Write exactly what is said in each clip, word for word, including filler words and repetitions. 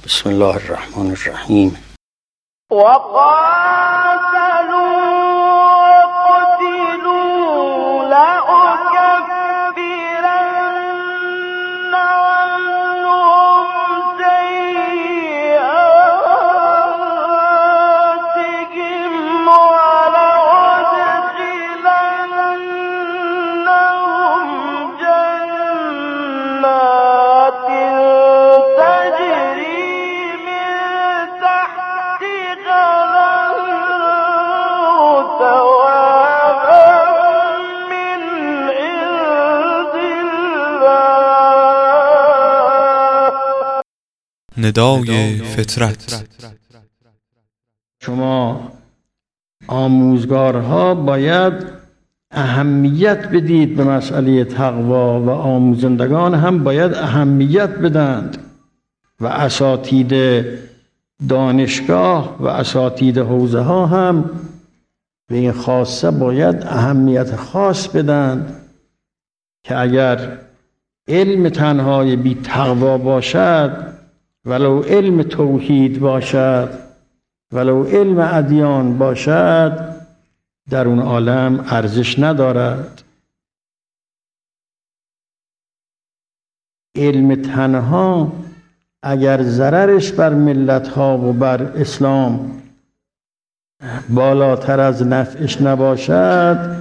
بسم الله الرحمن الرحیم. ندای فطرت. شما آموزگارها باید اهمیت بدید به مسئله تقوا و آموزندگان هم باید اهمیت بدند و اساتید دانشگاه و اساتید حوزه ها هم به این خاصه باید اهمیت خاص بدند که اگر علم تنهای بی تقوا باشد، ولو علم توحید باشد، ولو علم ادیان باشد، در اون عالم ارزش ندارد. علم تنها اگر ضررش بر ملت‌ها و بر اسلام بالاتر از نفعش نباشد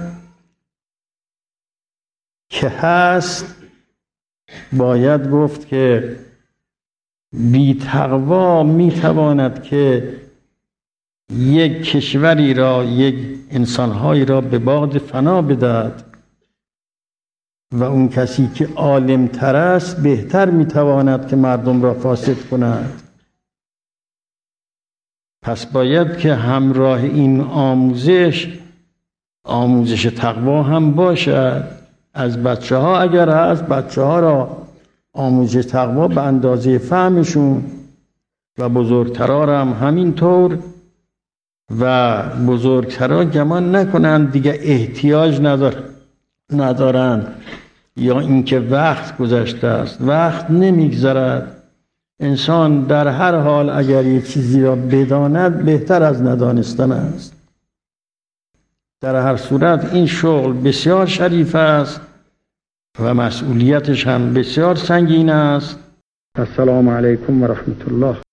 که هست، باید گفت که بی تقوا می تواند که یک کشوری را، یک انسانهایی را به باد فنا بدهد و اون کسی که عالم تر است بهتر می تواند که مردم را فاسد کند. پس باید که همراه این آموزش آموزش تقوا هم باشد. از بچه ها اگر هست، بچه ها را آموزش تقوا به اندازه فهمشون و بزرگترها را هم همینطور، و بزرگترها گمان نکنند دیگه احتیاج ندار ندارند یا اینکه وقت گذشته است. وقت نمیگذرد. انسان در هر حال اگر یک چیزی را بداند بهتر از ندانستن است. در هر صورت این شغل بسیار شریف است و مسئولیتش هم بسیار سنگین است. السلام علیکم و رحمت الله.